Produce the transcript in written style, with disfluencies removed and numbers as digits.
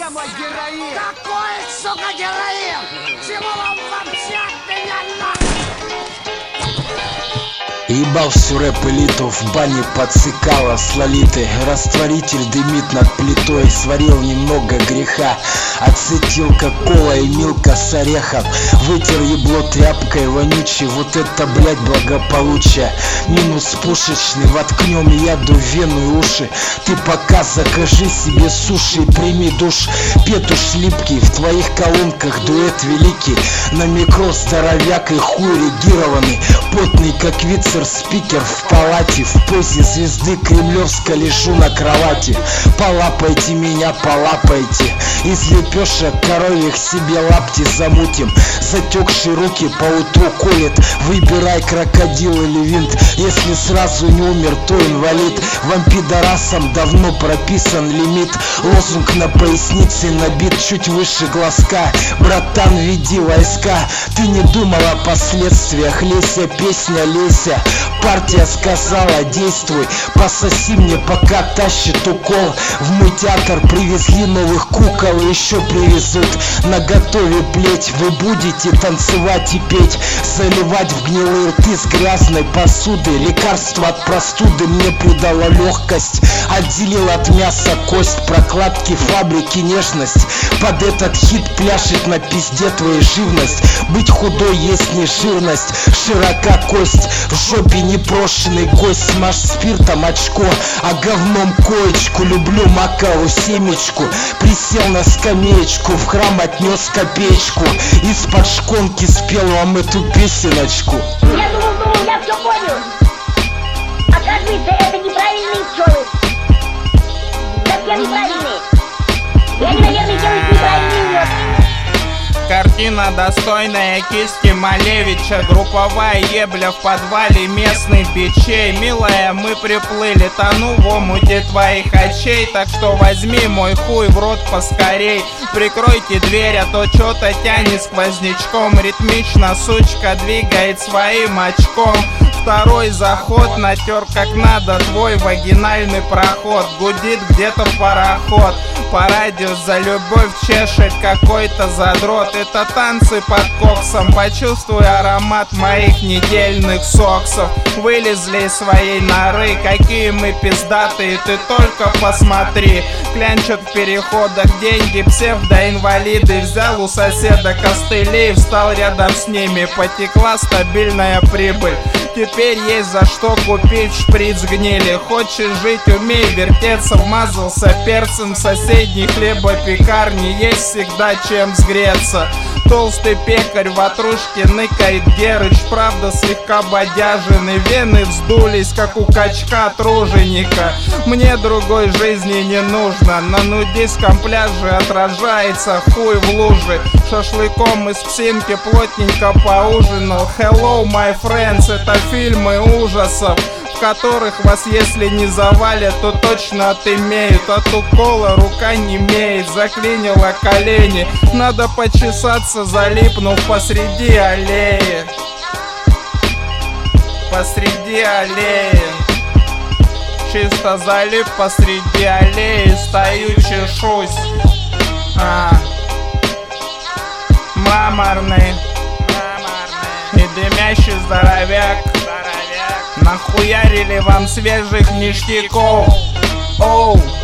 мой героин! Какой, сука, героин? Чего вам вообще от меня надо? Ебал всю рэп-элиту, в бане подсыкала с Лолитой. Растворитель дымит над плитой, сварил немного греха. Ацетилка, кола и милка с орехом. Вытер ебло тряпкой вонючей, вот это, блять, благополучие. Минус пушечный, воткнем яду в вену и уши. Ты пока закажи себе суши и прими душ. Петуш липкий, в твоих колонках дуэт великий. На микро здоровяк и хуй регированный. Потный, как вицер, спикер в палате. В позе звезды кремлевска лежу на кровати. Полапайте меня, полапайте. Из лепешек коровьих себе лапти замутим. Затекшие руки поутру колет. Выбирай, крокодил или винт. Если сразу не умер, то инвалид. Вам, пидорасам, давно прописан лимит. Лозунг на пояснице набит чуть выше глазка. Братан, веди войска. Ты не думал о последствиях. Леся, песня, леся. Партия сказала, действуй. Пососи мне, пока тащит укол. В мой театр привезли новых кукол и еще привезут. На готове плеть. Вы будете танцевать и петь. Заливать в гнилые рты с грязной посуды. Лекарство от простуды мне придало легкость. Отделил от мяса кость. Прокладки фабрики нежность. Под этот хит пляшет на пизде твоя живность. Быть худой есть не жирность. Широка кость. В жопе непрошенный гость. Смажь спиртом очко, а говном коечку. Люблю макаву семечку. Присел на скамеечку, в храм отнес копеечку. Из-под шконки спел вам эту песеночку. Я думал, я все понял. Оказывается, это неправильные пчелы. Совсем неправильные. И они, наверное, делают неправильный мед. Картина, достойная кисти Малевича. Групповая ебля в подвале местных бичей. Милая, мы приплыли, тону в омуте твоих очей. Так что возьми мой хуй в рот поскорей. Прикройте дверь, а то чё-то тянет сквознячком. Ритмично сучка двигает своим очком. Второй заход натер как надо твой вагинальный проход. Гудит где-то пароход. По радио за любовь чешет какой-то задрот. Это танцы под коксом. Почувствуй аромат моих недельных соксов. Вылезли из своей норы. Какие мы пиздатые, ты только посмотри. Клянчат в переходах деньги псевдоинвалиды. Взял у соседа костыли и встал рядом с ними. Потекла стабильная прибыль. Теперь есть за что купить шприц гнили. Хочешь жить, умей вертеться. Вмазался перцем в соседней хлебопекарни. Есть всегда чем сгреться. Толстый пекарь в ватрушке ныкает Герыч. Правда слегка бодяжены. Вены вздулись, как у качка труженика. Мне другой жизни не нужно. На нудистском пляже отражается хуй в луже. Шашлыком из псинки плотненько поужинал. Hello, my friends, это фильмы ужасов, в которых вас, если не завалят, то точно отымеют. От укола рука немеет, заклинила колени. Надо почесаться, залипнув посреди аллеи. Посреди аллеи. Чисто залип посреди аллеи. Стою, чешусь. Мраморный и дымящий здоровяк. Нахуярили вам свежих ништяков. Оу.